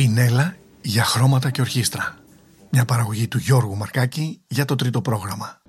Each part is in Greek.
Πινέλα για χρώματα και ορχήστρα. Μια παραγωγή του Γιώργου Μαρκάκη για το τρίτο πρόγραμμα.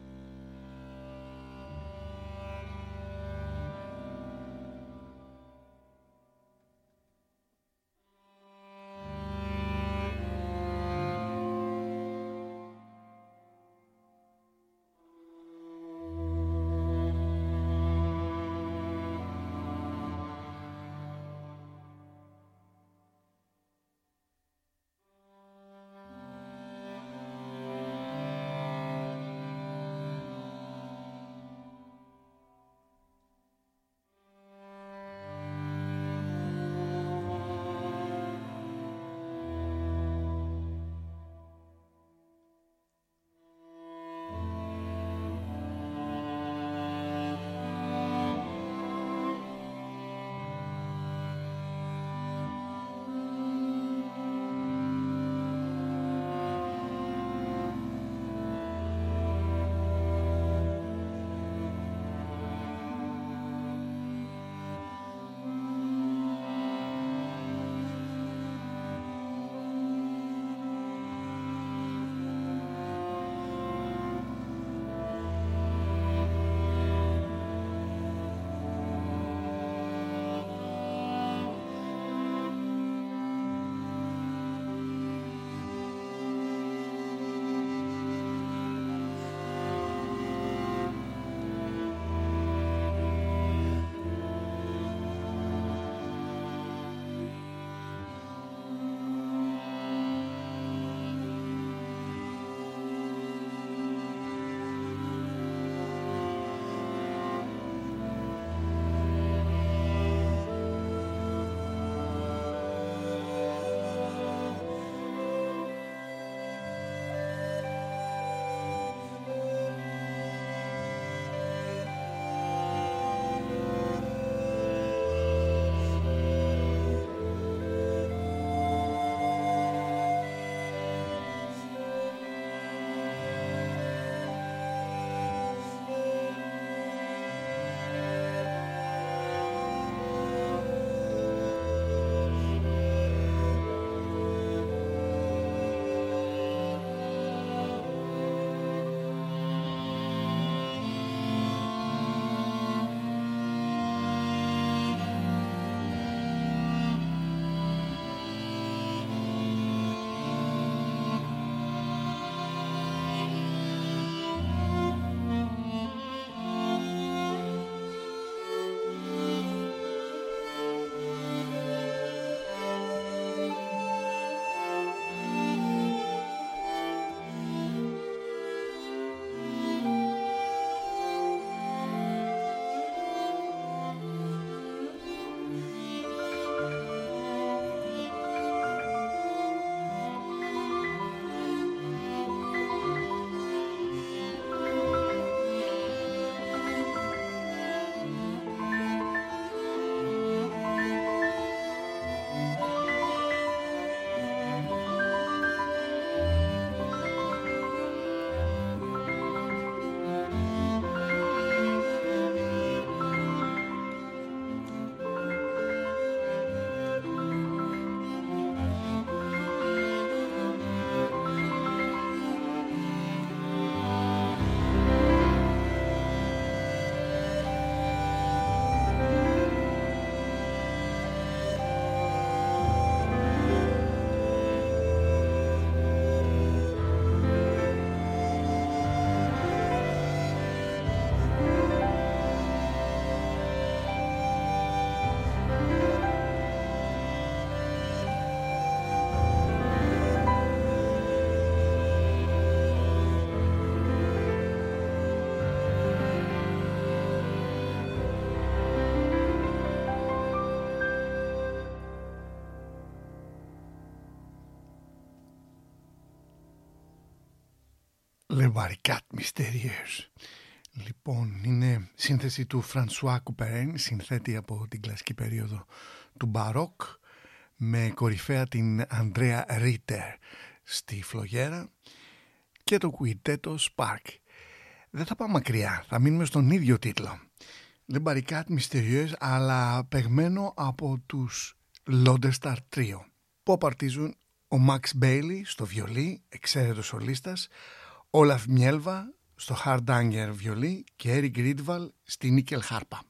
Le Barricade Mystérieuse. Λοιπόν, είναι σύνθεση του Φρανσουά Κουπερέν, συνθέτη από την κλασική περίοδο του Μπαρόκ, με κορυφαία την Ανδρέα Ρίτερ στη φλογέρα και το κουιντέτο Spark. Δεν θα πάμε μακριά, θα μείνουμε στον ίδιο τίτλο. Le Barricade Mystérieuse, αλλά παιγμένο από τους Lodestar Trio, που απαρτίζουν ο Μαξ Μπέιλι στο βιολί, εξαίρετος σολίστας, Όλαφ Μιέλβα στο Hardanger βιολί και Έρικ Ρίντβαλ στη νίκελ χάρπα.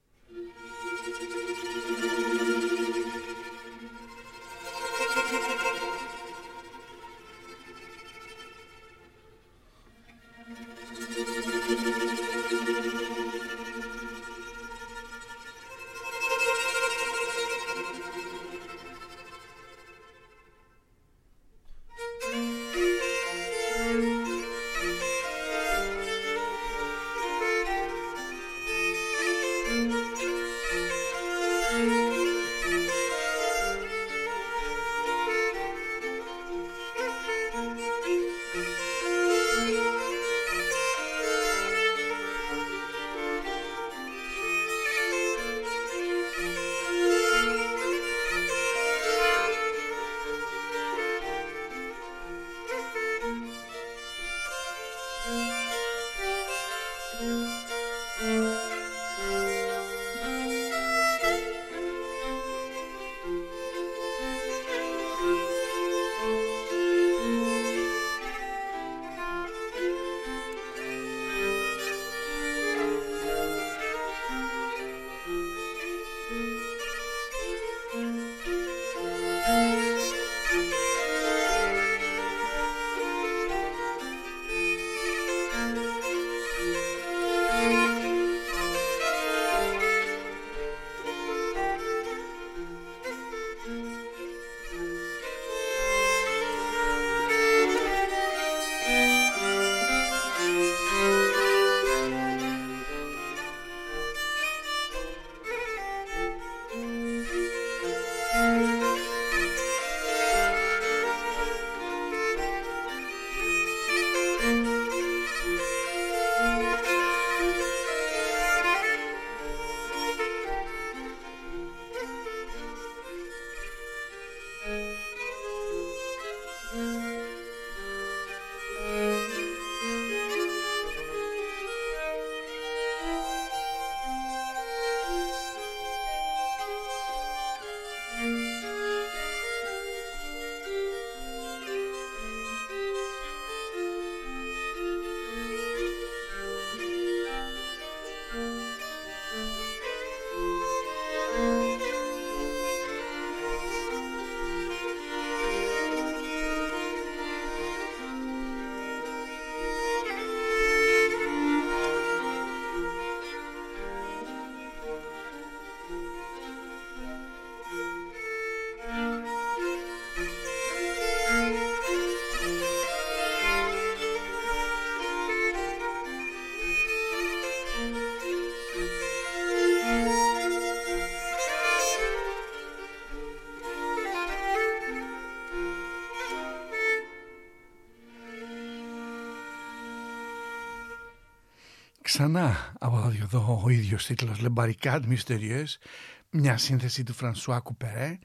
Ξανά από ο ίδιος τίτλος Le Barricade Mystérieuse, μια σύνθεση του Φρανσουά Κουπερέ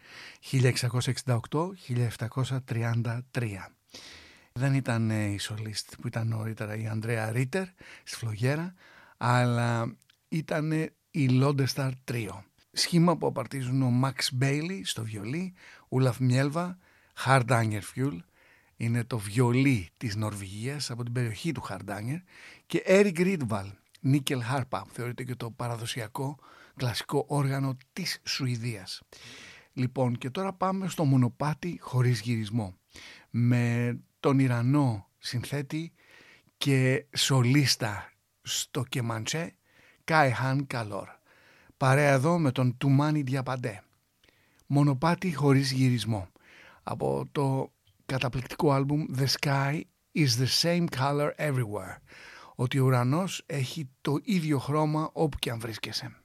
1668-1733. Δεν ήταν η σολίστ που ήταν νωρίτερα η Ανδρέα Ρίτερ στη φλογέρα, αλλά ήταν η Lodestar Trio. Σχήμα που απαρτίζουν ο Μαξ Μπέιλι στο βιολί, Ούλαφ Μιέλβα, Hardanger Fuel, είναι το βιολί της Νορβηγίας από την περιοχή του Hardanger, και Έρικ Ρίντβαλ, νίκελ χάρπα, που θεωρείται και το παραδοσιακό κλασικό όργανο της Σουηδίας. Λοιπόν, και τώρα πάμε στο μονοπάτι χωρίς γυρισμό, με τον Ιρανό συνθέτη και σολίστα στο κεμαντσέ Καϊχάν Καλόρ, παρέα εδώ με τον Τουμάνι Διαπαντέ. Μονοπάτι χωρίς γυρισμό από το καταπληκτικό άλμπουμ The Sky is the same color everywhere, ότι ο ουρανός έχει το ίδιο χρώμα όπου και αν βρίσκεσαι.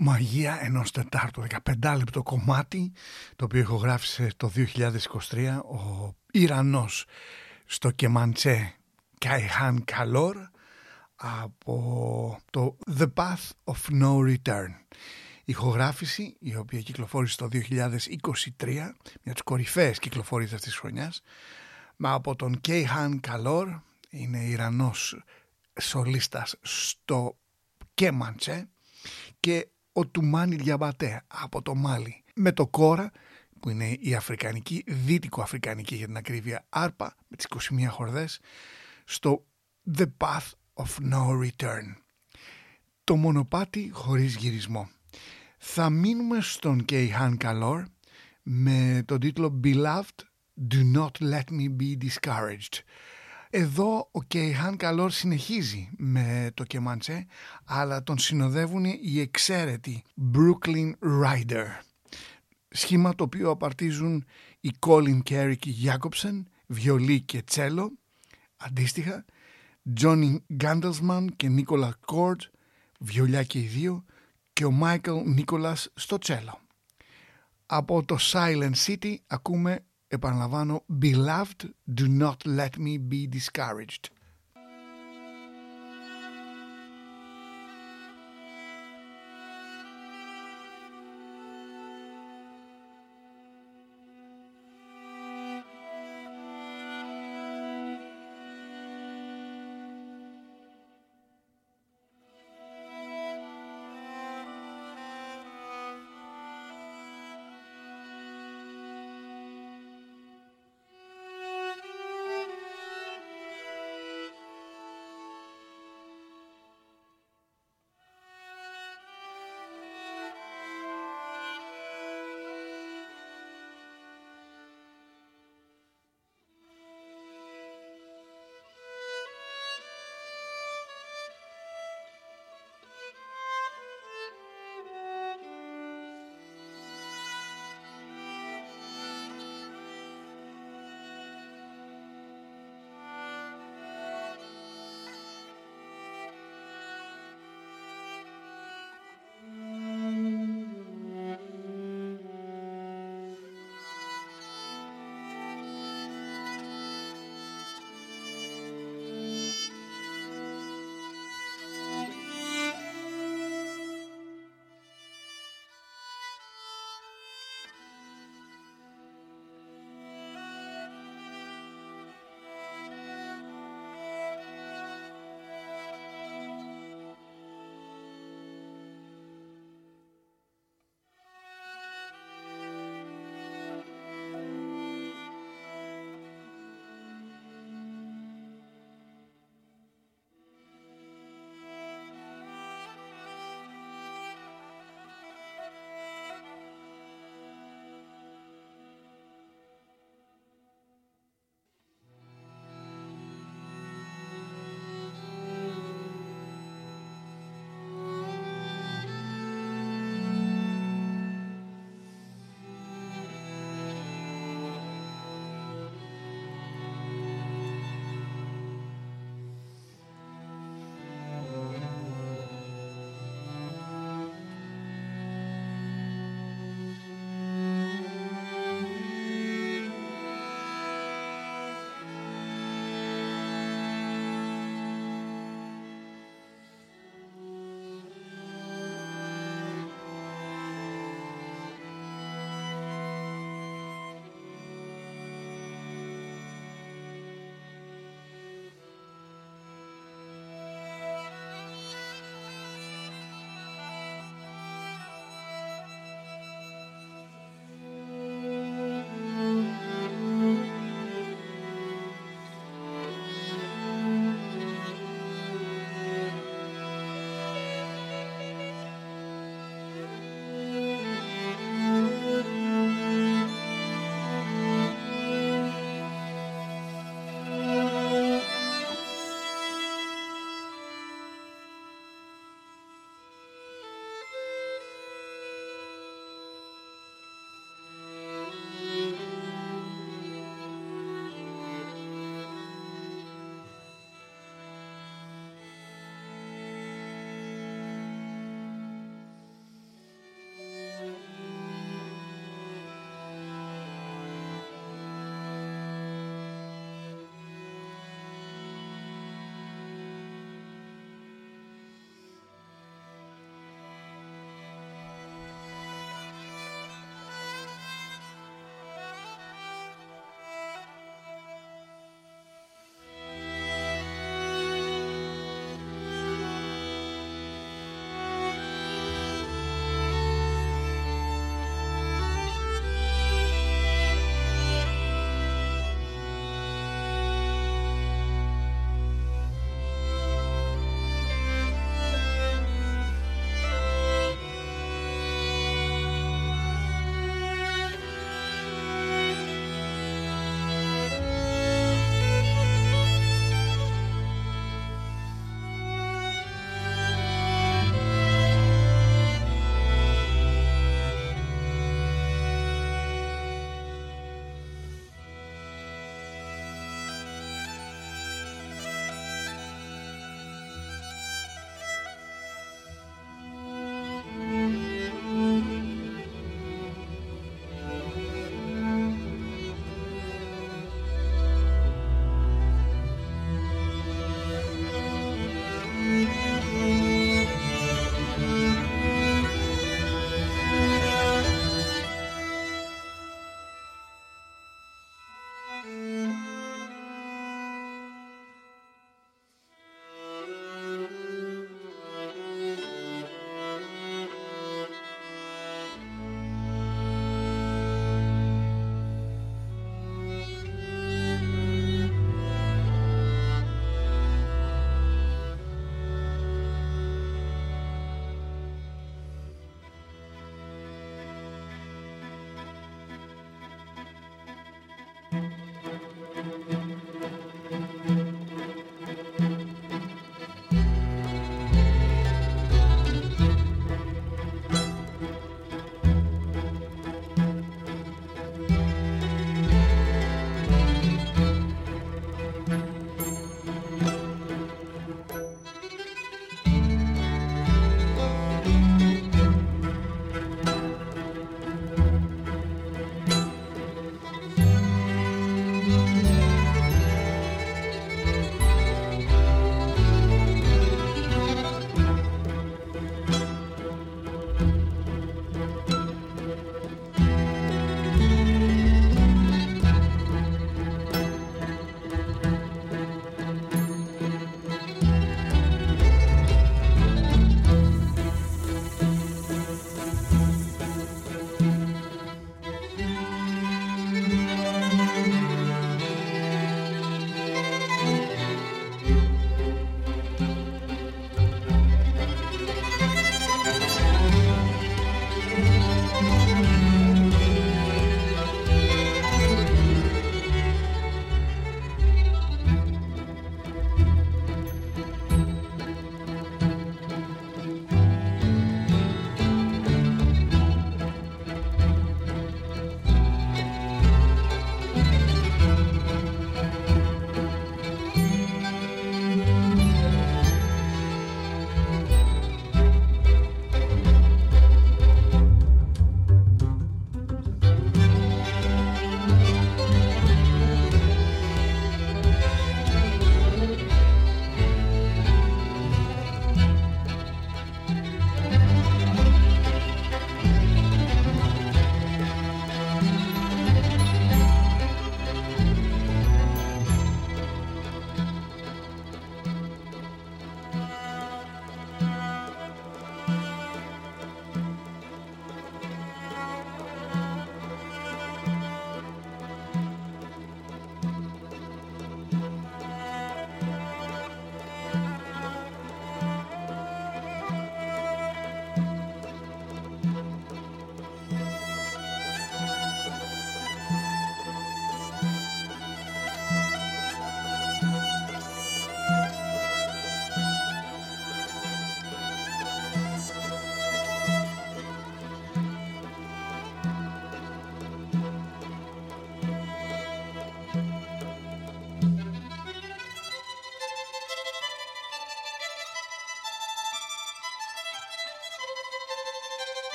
μαγεία ενός τετάρτου, 15 λεπτό κομμάτι, το οποίο ηχογράφησε το 2023 ο Ιρανός στο κεμαντσέ Καϊχάν Καλόρ από το The Path of No Return. Ηχογράφηση η οποία κυκλοφόρησε το 2023, μια από τις κορυφαίες κυκλοφορίες αυτής της χρονιάς, από τον Καϊχάν Καλόρ, είναι Ιρανός σολίστας στο κέμαντσε, και ο Τουμάνι Διαμπατέ από το Μάλι με το κόρα, που είναι η αφρικανική, δυτικοαφρικανική για την ακρίβεια άρπα, με τις 21 χορδές, στο The Path of No Return. Το μονοπάτι χωρίς γυρισμό. Θα μείνουμε στον Καϊχάν Καλόρ με τον τίτλο Beloved, Do Not Let Me Be Discouraged. Εδώ ο Καϊχάν Καλόρ συνεχίζει με το κεμαντσέ, αλλά τον συνοδεύουν οι εξαίρετοι Brooklyn Rider, σχήμα το οποίο απαρτίζουν οι Colin Carrick και Jacobsen, βιολί και τσέλο, αντίστοιχα, Johnny Gandelsman και Nicola Cord, βιολιά και οι δύο, και ο Michael Nicholas στο τσέλο. Από το Silent City ακούμε, επαναλαμβάνω, Beloved, Do Not Let Me Be Discouraged.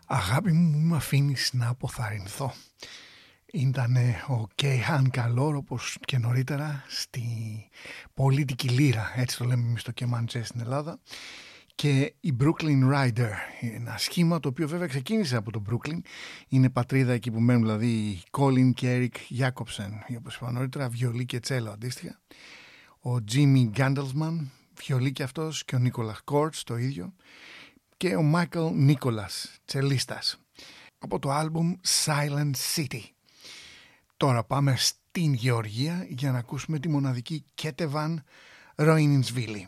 Αγάπη μου, μη με αφήνεις να αποθαρρυνθώ. Ήταν ο Κέιχαν Καλόρ, όπως και νωρίτερα, στη πολίτικη λύρα, έτσι το λέμε εμείς στο κεμάντζε στην Ελλάδα, και η Brooklyn Rider, ένα σχήμα το οποίο βέβαια ξεκίνησε από το Brooklyn, είναι πατρίδα εκεί που μένουν δηλαδή οι Colin και Eric Jacobsen, όπως είπα νωρίτερα, βιολί και τσέλο αντίστοιχα, ο Jimmy Gandelman, βιολί και αυτός, και ο Nicholas Kortz το ίδιο, και ο Michael Nicholas, τσελίστας, από το άλμπουμ Silent City. Τώρα πάμε στην Γεωργία για να ακούσουμε τη μοναδική Κέτεβαν Ροϊνινσβίλη.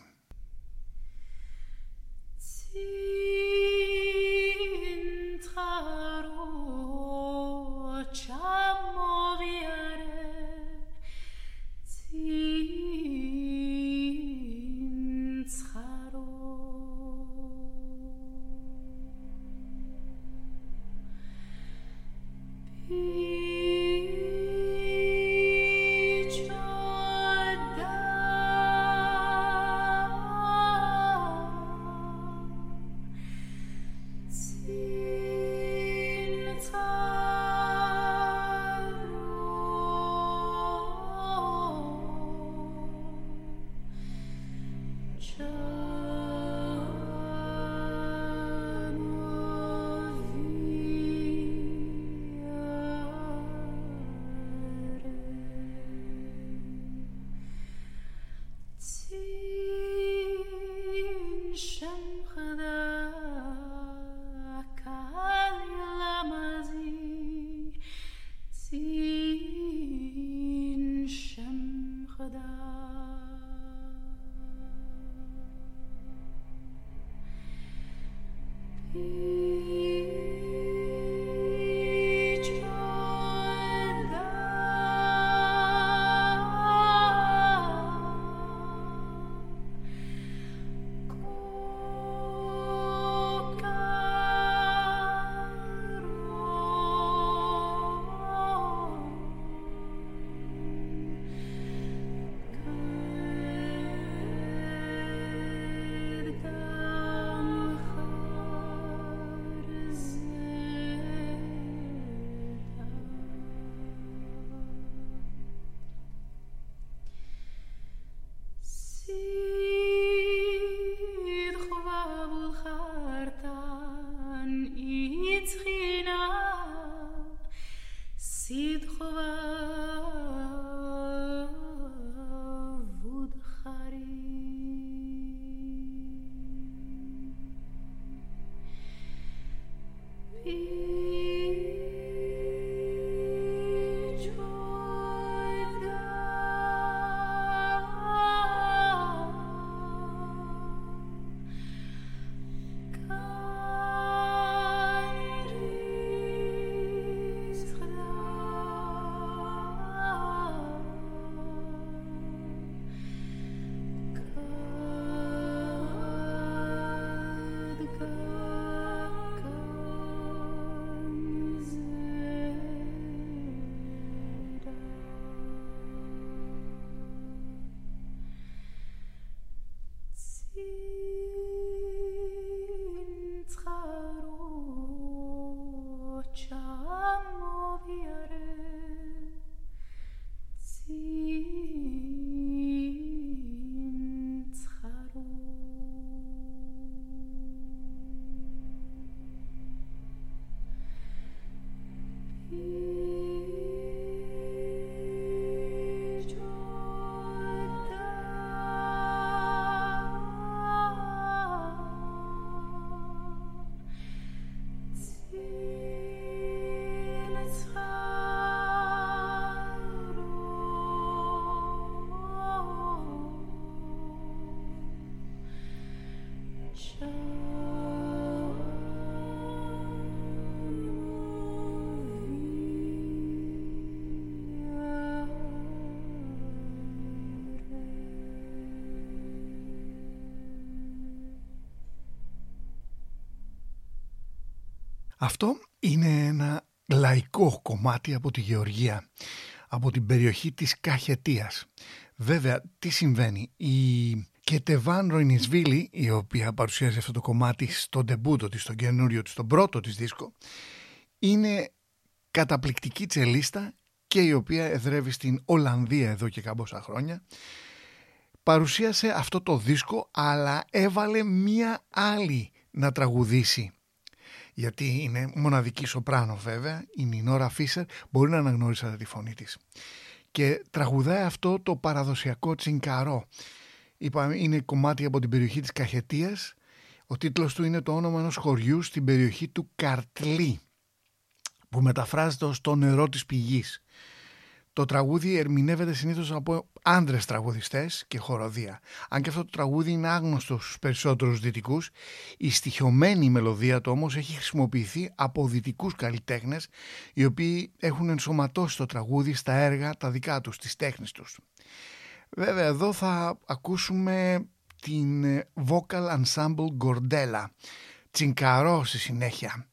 Αυτό είναι ένα λαϊκό κομμάτι από τη Γεωργία, από την περιοχή της Καχετίας. Βέβαια, τι συμβαίνει, η Και Τεβάν Ροϊνισβίλη, η οποία παρουσιάζει αυτό το κομμάτι στο ντεμπούτο της, στον καινούριο της, στον πρώτο της δίσκο, είναι καταπληκτική τσελίστα και η οποία εδρεύει στην Ολλανδία εδώ και κάμποσα χρόνια. Παρουσίασε αυτό το δίσκο, αλλά έβαλε μία άλλη να τραγουδήσει, γιατί είναι μοναδική σοπράνο βέβαια, είναι η Νόρα Φίσερ, μπορεί να αναγνωρίσατε τη φωνή της, και τραγουδάει αυτό το παραδοσιακό τσινκαρό. Είπαμε, είναι κομμάτι από την περιοχή της Καχετίας. Ο τίτλος του είναι το όνομα ενός χωριού στην περιοχή του Καρτλή, που μεταφράζεται ως το νερό της πηγής. Το τραγούδι ερμηνεύεται συνήθως από άνδρες τραγουδιστές και χοροδία. Αν και αυτό το τραγούδι είναι άγνωστο στους περισσότερους δυτικούς, η στοιχειωμένη μελωδία του όμως έχει χρησιμοποιηθεί από δυτικούς καλλιτέχνες, οι οποίοι έχουν ενσωματώσει το τραγούδι στα έργα τα δικά τους, τις τέχνες τους. Βέβαια εδώ θα ακούσουμε την Vocal Ensemble Gordella, τσινκαρό στη συνέχεια.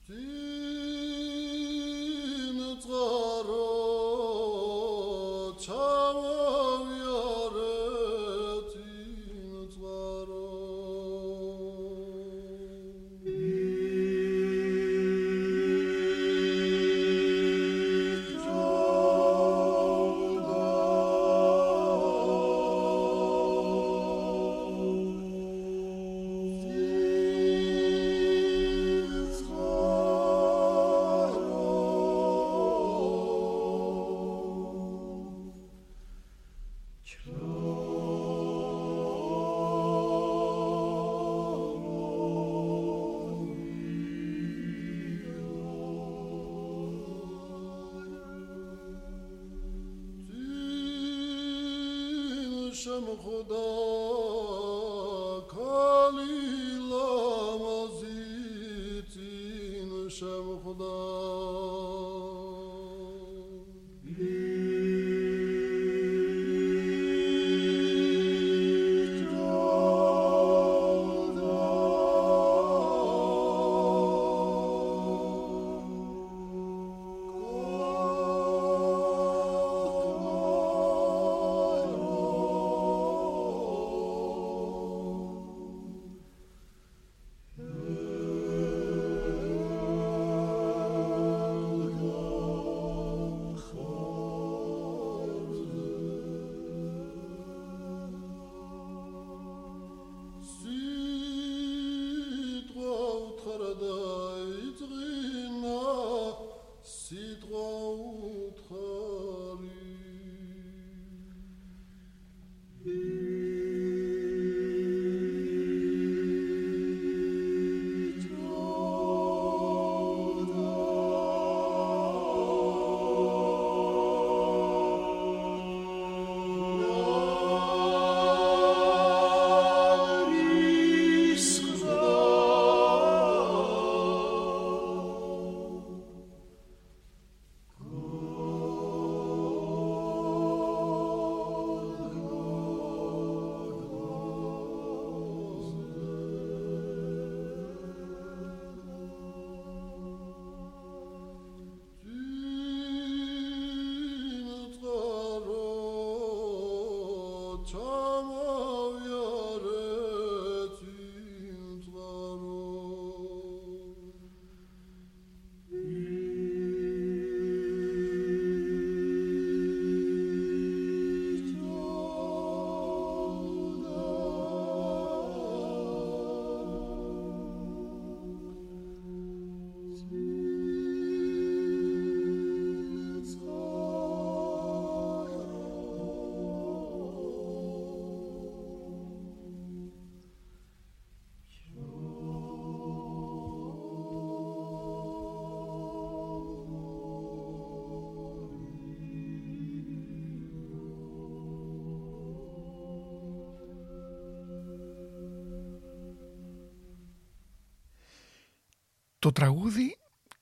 Το τραγούδι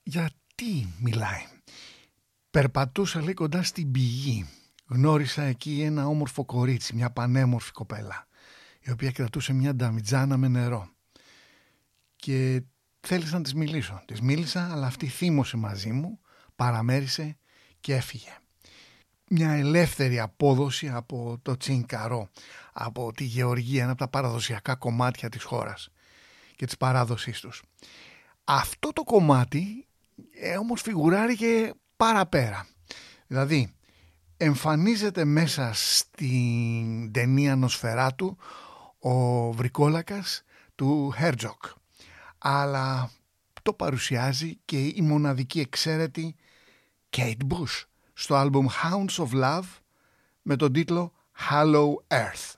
γιατί μιλάει? Περπατούσα, λέει, κοντά στην πηγή. Γνώρισα εκεί ένα όμορφο κορίτσι, μια πανέμορφη κοπέλα, η οποία κρατούσε μια νταμιτζάνα με νερό. Και θέλησα να της μιλήσω. Της μίλησα, αλλά αυτή θύμωσε μαζί μου, παραμέρισε και έφυγε. μια ελεύθερη απόδοση από το τσινκαρό, από τη γεωργία, ένα από τα παραδοσιακά κομμάτια της χώρας και της παράδοσής τους. Αυτό το κομμάτι όμως φιγουράρει και παραπέρα. Δηλαδή εμφανίζεται μέσα στην ταινία Νοσφεράτου ο βρικόλακας του Herzog, αλλά το παρουσιάζει και η μοναδική εξαίρετη Kate Bush στο άλμπουμ Hounds of Love με τον τίτλο Hollow Earth.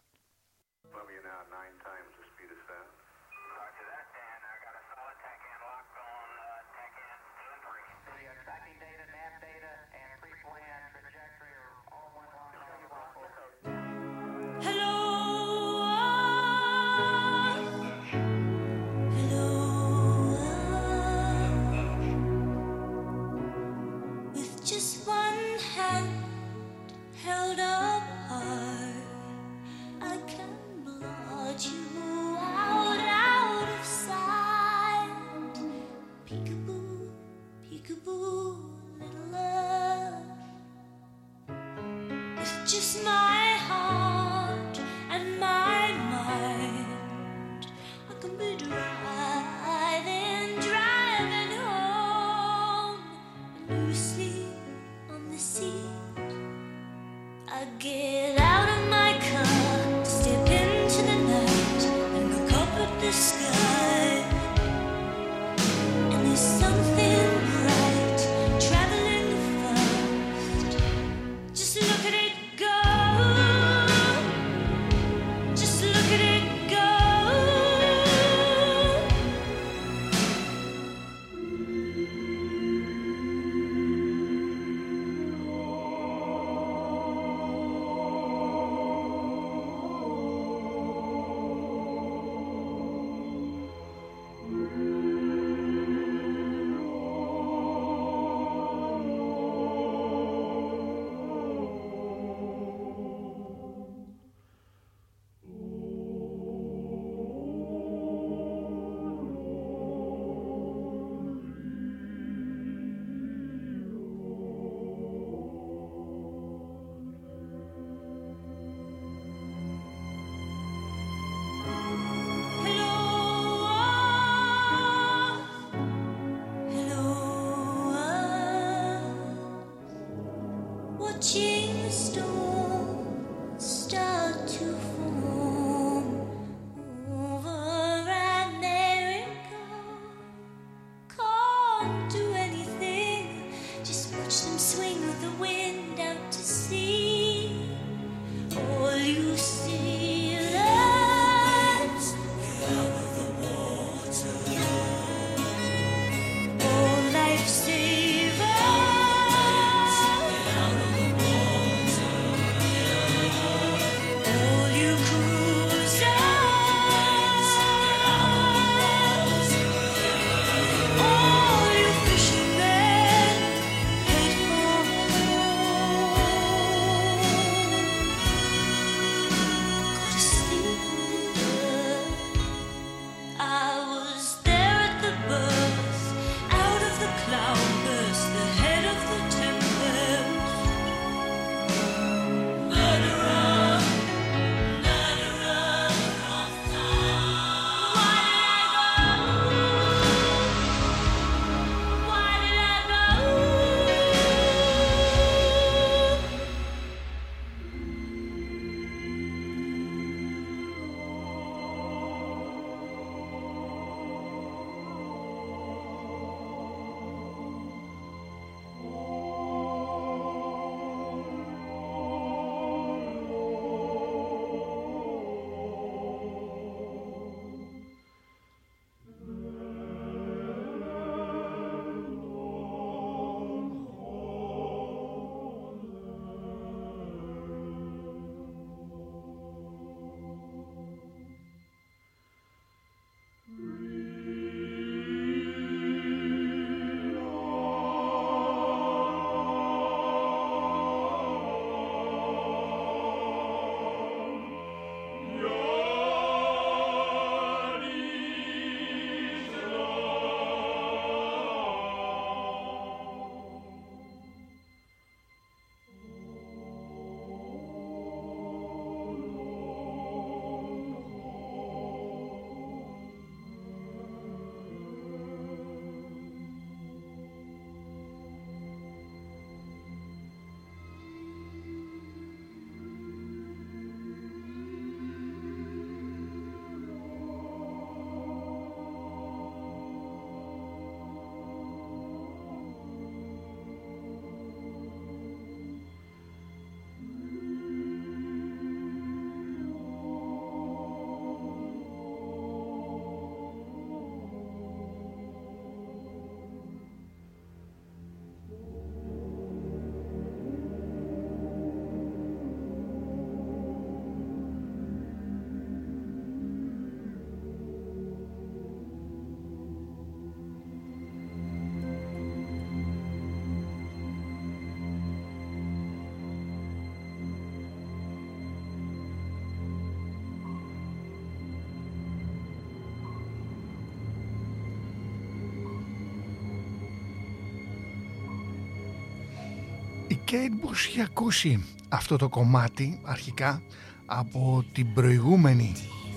Η Kate Bush είχε ακούσει αυτό το κομμάτι αρχικά από την προηγούμενη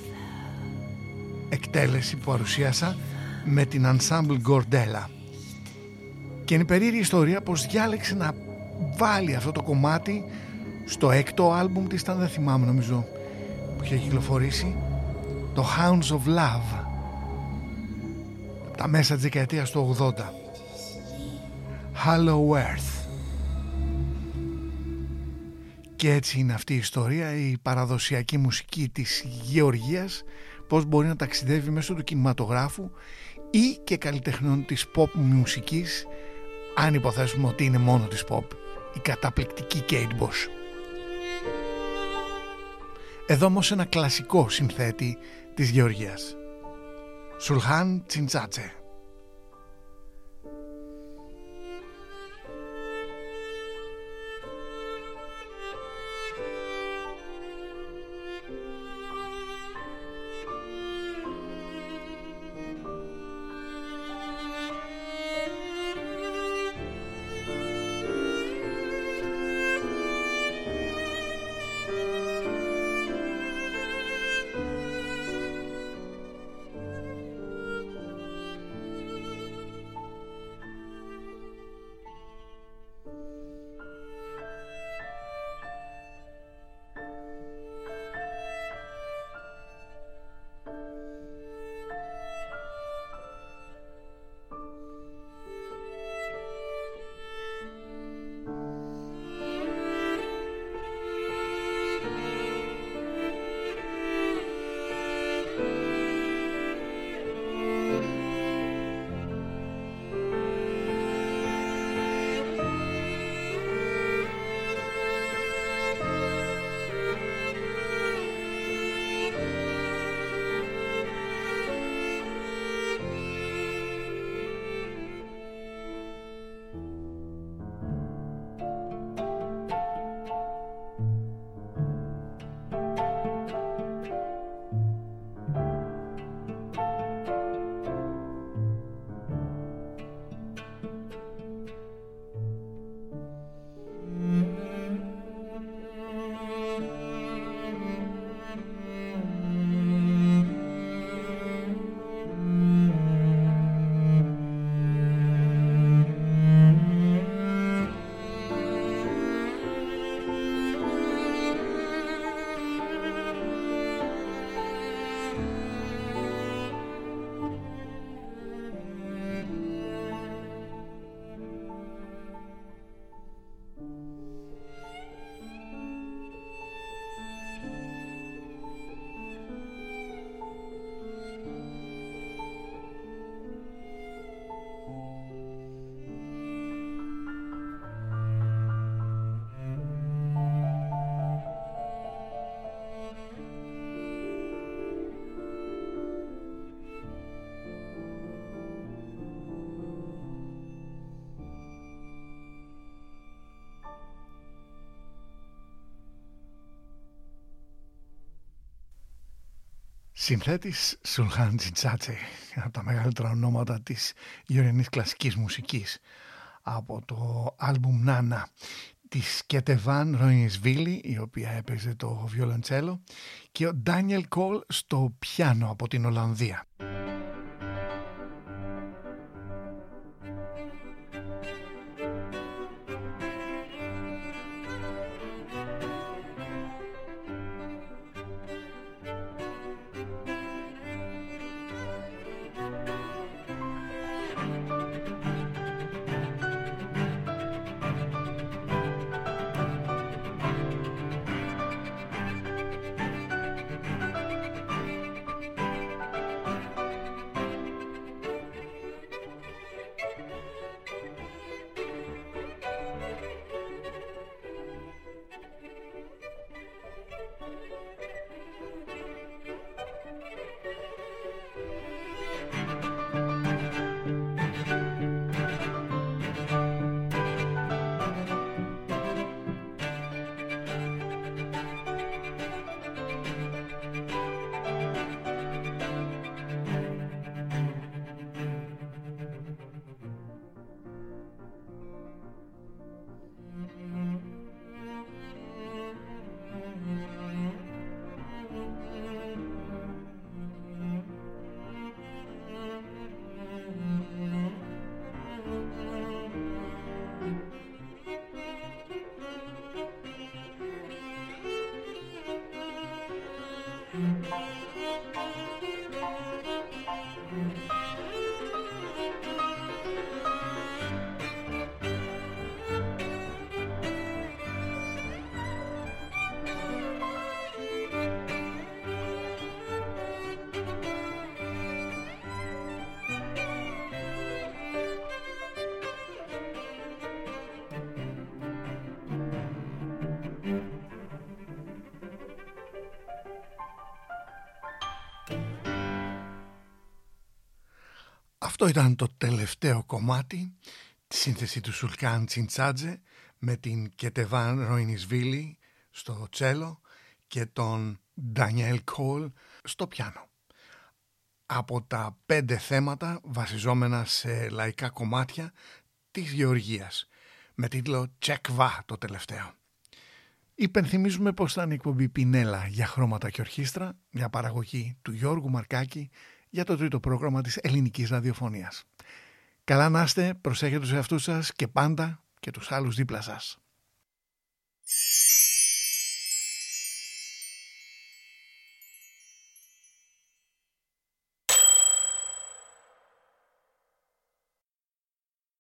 εκτέλεση που παρουσίασα με την Ensemble Gordella, και είναι η περίεργη ιστορία πως διάλεξε να βάλει αυτό το κομμάτι στο έκτο άλμπουμ της, δεν θυμάμαι, νομίζω που είχε κυκλοφορήσει, το Hounds of Love, τα μέσα της δεκαετίας του 80. Hollow Earth. Και έτσι είναι αυτή η ιστορία, η παραδοσιακή μουσική της Γεωργίας, πώς μπορεί να ταξιδεύει μέσω του κινηματογράφου ή και καλλιτεχνών της pop μουσικής, αν υποθέσουμε ότι είναι μόνο της pop, η καταπληκτική Kate Bush. Εδώ όμως ένα κλασικό συνθέτη της Γεωργίας, Σουλχάν Τσιντσάτσε. Συνθέτης Σουλχάν Τσιντσάτσε, από τα μεγαλύτερα ονόματα της γεωργιανής κλασικής μουσικής, από το άλμπουμ Νάνα της Κετεβάν Ροϊνισβίλη, η οποία έπαιζε το βιολοντσέλο, και ο Ντάνιελ Κόλ στο πιάνο από την Ολλανδία. Αυτό ήταν το τελευταίο κομμάτι, τη σύνθεση του Σουλκάν Τσιντσάτζε με την Κετεβάν Ροϊνισβίλη στο τσέλο και τον Ντανιέλ Κόλ στο πιάνο. Από τα 5 θέματα βασιζόμενα σε λαϊκά κομμάτια της Γεωργίας, με τίτλο «Τσεκβά» το τελευταίο. Υπενθυμίζουμε πως ήταν η εκπομπή Πινέλα για χρώματα και ορχήστρα, μια παραγωγή του Γιώργου Μαρκάκη για το τρίτο πρόγραμμα της ελληνικής ραδιοφωνίας. Καλά να είστε, προσέχετε τους εαυτούς σας και πάντα και τους άλλους δίπλα σας.